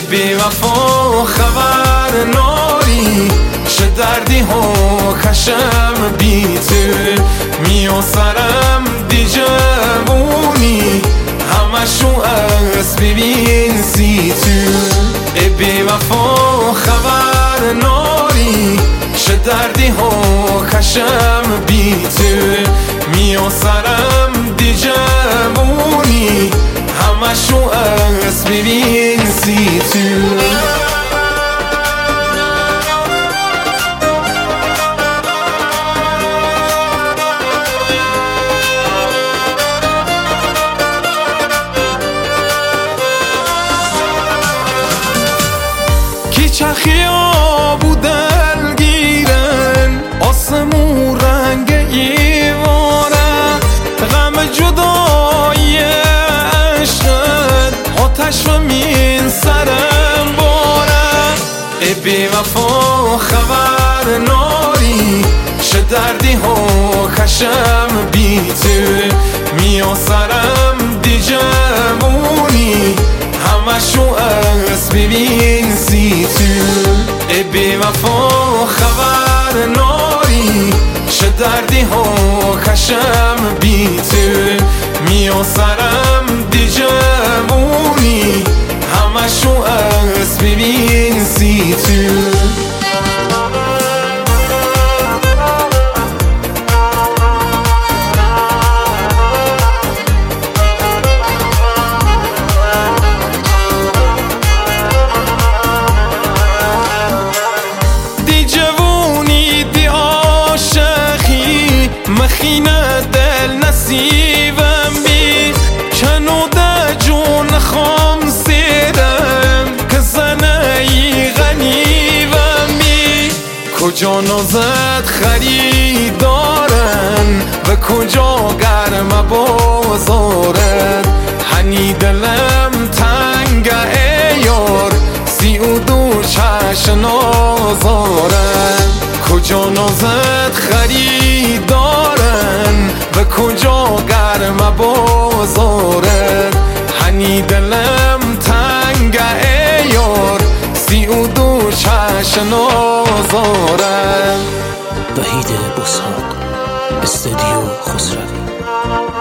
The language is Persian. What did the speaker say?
بی وفا خبر ناری چه دردی ها کشم بی تو میاسرم دی جوونی همشو از ببین سی تو بی وفا خبر ناری چه دردی ها کشم بی تو میاسرم دی جوونی همشو از ببین سی تو چخیا بودن گیرن آسمون رنگ ایواره غم جدای عشقت آتش و مین سرم باره بی وفا خبر ناری چه دردی ها کشم بی تو میاسرم دی جوونی همشو از ببین سی تو بی وفا خبر ناری چه دردی ها کشم بی تو میاسرم دی جوونی همشو از ببین سی تو مخینه دل نصیبم بی کنوده جون خام سیرم که زنهی غنیبم بی کجا نازد خریدارن و کجا گرم بازارد هنی دلم تنگ ایار 32 چشم نازارن کجا نازد خریدارن و کجا گرم بازارد هنی دلم تنگ ایار 32 چشم نازارن وحید بساق استودیو خسروی